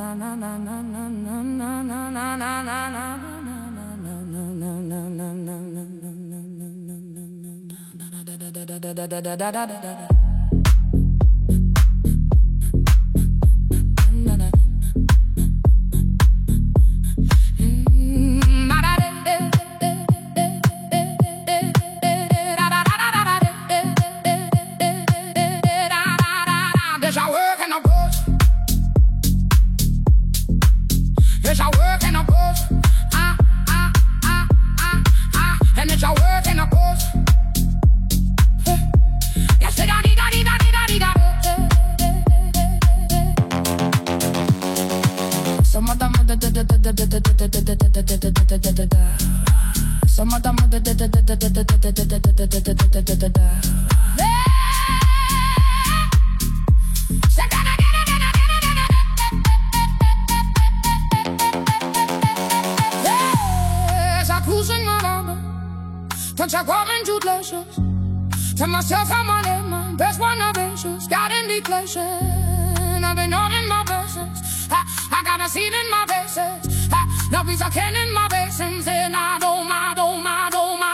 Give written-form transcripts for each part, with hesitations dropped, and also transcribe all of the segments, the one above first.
Touch a coming to glaciers. Tell myself I'm on it, man. Best one of issues. Got in declaration. I've been on in my blessings. I got a seed in my bases. No piece of can in my basins. And I don't mind, don't mind, don't mind.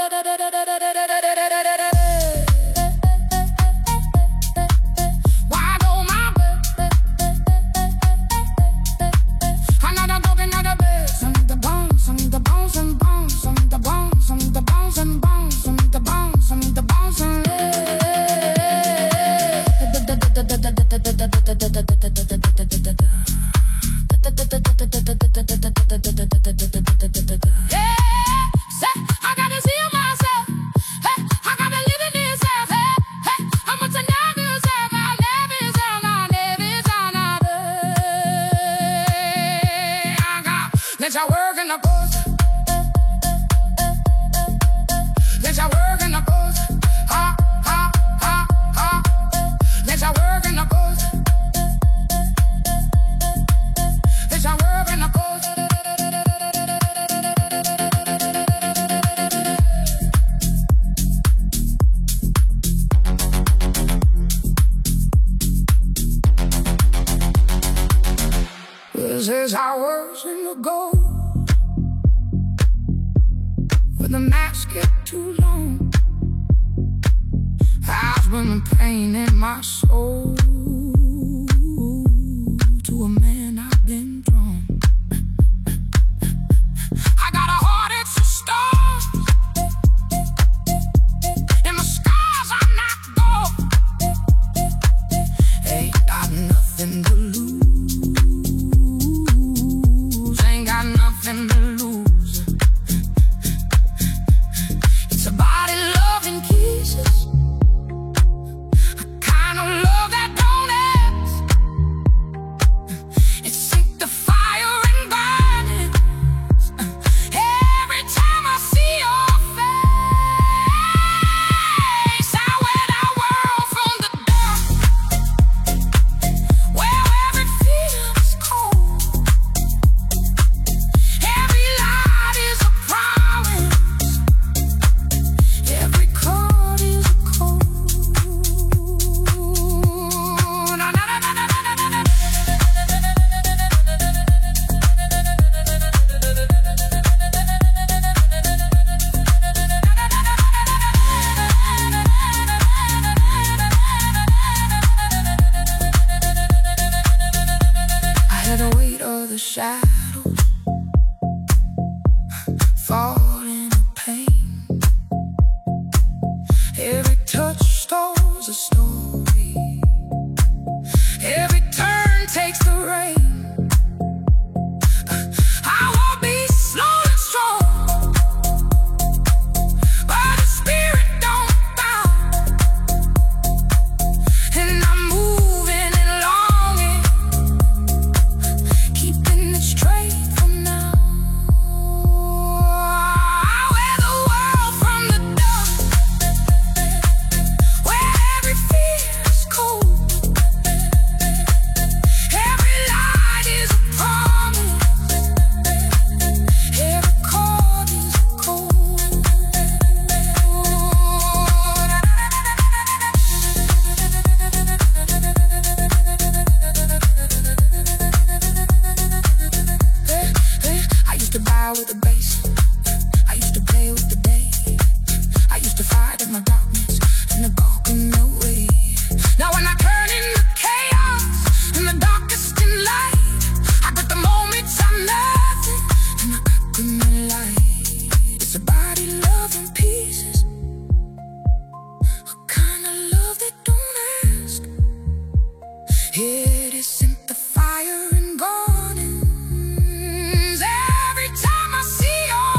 Let your work in the books. Let your work in the books. Ha, ha, ha, ha. Let your work in the books. Let your work in the books. This is ours in the gold. When the nights get too long, I've been pain in my soul. To a man I've been drawn. I got a heart, it's a star. In the skies I'm not gold. Ain't got nothing to lose. Ain't got nothing to lose. It's a body love in kisses. A kind of love that don't ask. It sink the fire and burn it. Every time I see your face, I wear that world from the dark, where every fear is cold. Every light is a promise. Every chord is a code. Na, na, na, na, na, na, na, na. I hear the weight of the shadows falling in pain. Every touch stores a story. Every turn takes the rain. I won't be slow and strong, but the spirit don't bow. And I'm moving and longing, keeping it straight. with the bass. I used to play with the day. I used to fight in my darkness and the golden away. Now when I turn in the chaos in the darkest in light, I got the moments I'm nothing and I got the light. It's a body love in pieces, a kind of love that don't ask. It isn't the fire and gardens. Every time I see your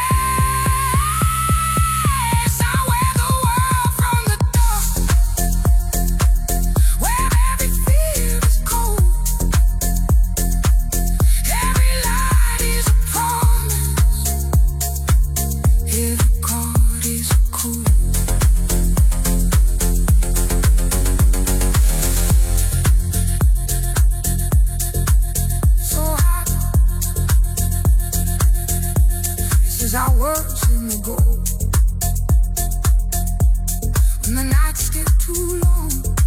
face, I wear the world from the dark, where every fear is cold, every light is a promise, every chord is a code. Our words in the gold. When the nights get too long,